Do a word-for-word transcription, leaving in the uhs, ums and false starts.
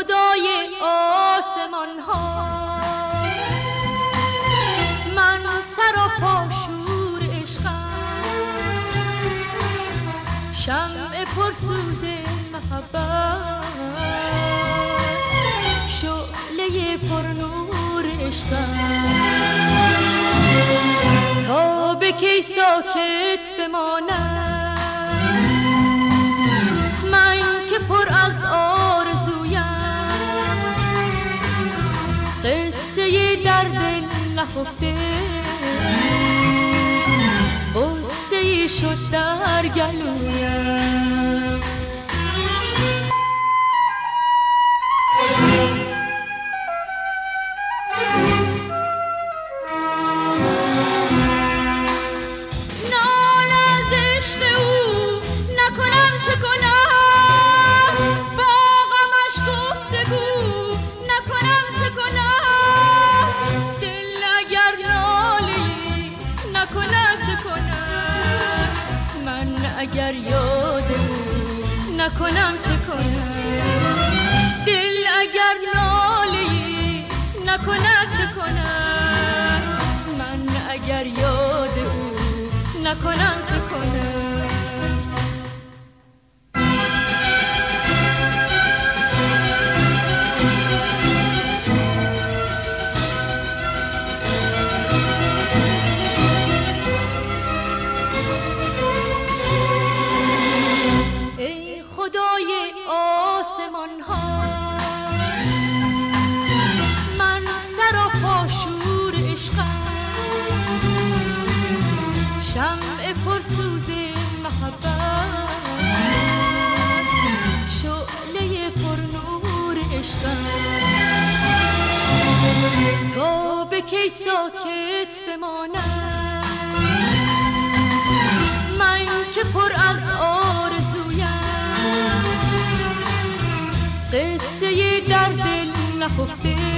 خدای آسمان ها، من سراپا شور عشقم، شمع پرسوز محبت، شعله پرنور عشقم. تا به کی ساکت بمانم من که پر از آرزویم، قصه درد نهفته غصه شد در گلویم. اگر یاد او نکنم چه کنم، دل اگر نالی نکند چه کنم، من اگر یاد او نکنم چه کنم. خدای آسمان ها، من سراپا شور عشقم، شمع پرسوز محبت، شعله پرنور عشقم. تا به کی ساکت بمانم من که پر از آرزویم، قصه در دل نهفته